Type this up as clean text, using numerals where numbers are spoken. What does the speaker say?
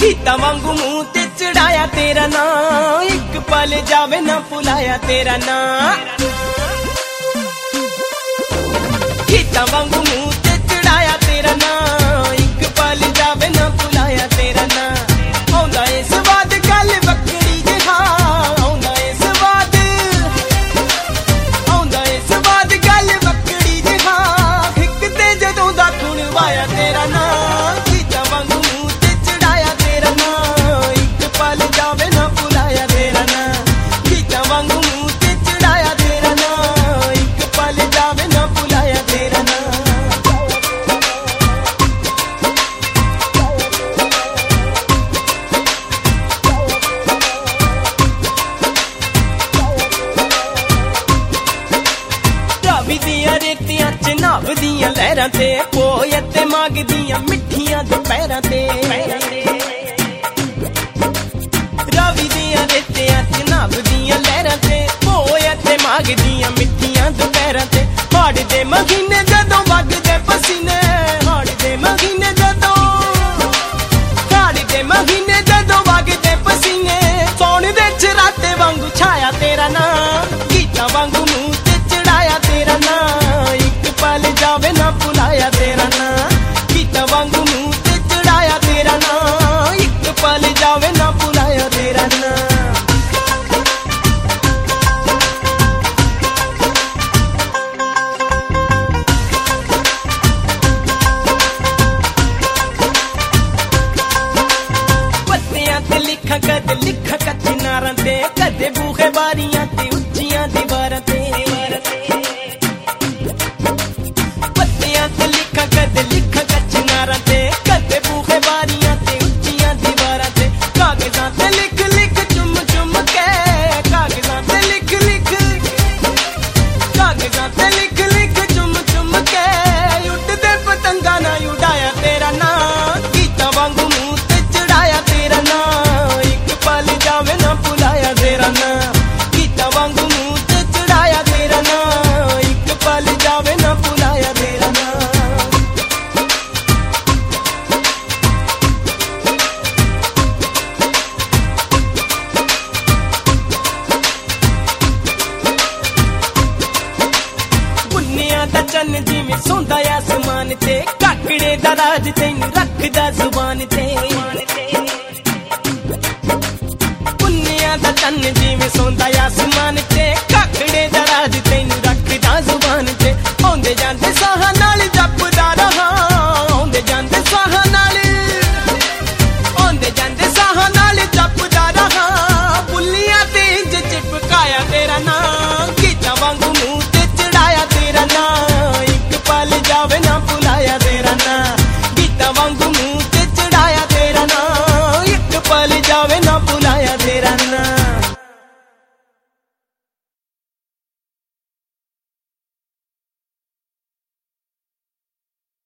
गीता वांगू मुंह ते चढ़ाया तेरा नाम, एक पल जावे ना भुलाया तेरा नाम। गीता वांगू मुंह ते चढ़ाया तेरा नाम, एक पल जावे ना भुलाया तेरा नाम। आउंदा ए स्वाद गल बकरी जिहा, आउंदा ए स्वाद, आउंदा ए स्वाद गल बकरी जिहा, हिक ते जदों दा खुण वाया तेरा नाम। गीता वांगू मुंह ते चढ़ाया तेरा नाम, एक पल जावे ना भुलाया तेरा नाम। गीता वांगू मुंह ते चढ़ाया तेरा नाम, एक पल जावे ना भुलाया तेरा नाम। रावी दियां रेतियां च नावदियां लहरां ते, पोए ते मांगदियां मिठियां दुपहरां ते। रावी दियां रेतियां च नावदियां लहरां ते, पोए ते मांगदियां मिठियां दुपहरां ते। हाड़ दे महीने जदों वगदे पसीने, हाड़ दे महीने जदों, हाड़ दे महीने जदों वगदे पसीने, सौण दे चराते वांगू छाया तेरा नाम। गीता वांगू मुंह ते चढ़ाया तेरा नाम, एक पल जावे ना भुलाया तेरा नाम। गीता वांगू मुंह ते चढ़ाया तेरा नाम, एक पल जावे ना भुलाया तेरा नाम। पत्तियां ते लिखा कद लिखा कच्चे नारां ते, कदे बूहे बारियां ते उच्चियां दीवारां ते। पत्तियां ते लिखा कद लिखा कच्चे नारां ते, कदे बूहे बारियां ते उच्चियां दीवारां ते। कागजां ते लिख लिख चुम चुम के, कागजां ते लिख लिख, कागजां ते लिख लिख चुम चुम के, उड़दे पतंगा ना उड़ाया तेरा नाम। गीता वांगू मुंह ते चढ़ाया तेरा नाम, एक पल जावे ना भुलाया तेरा नाम। गीता वांगू मुंह ते चढ़ाया तेरा नाम, एक पल जावे ना भुलाया तेरा नाम। बुन्नियां दा चन्न जिवें सौंदा आसमान ते, काकड़े दा राज तैनूं रखदा जुबान ते। बुन्नियां दा चन्न जिवें सौंदा आसमान ते, काकड़े दा राज तैनूं रखदा जुबान ते। आउंदे जांदे साहां नाल जपदा रहां, आउंदे जांदे साहां नाल, आउंदे जांदे साहां नाल जपदा रहां, बुल्लियां ते इंज चिपकाया तेरा नाम। गीता वांगू मुंह ते चढ़ाया तेरा नाम, एक पल जावे ना भुलाया तेरा नाम। गीता वांगू मुंह ते चढ़ाया तेरा नाम, एक पल जावे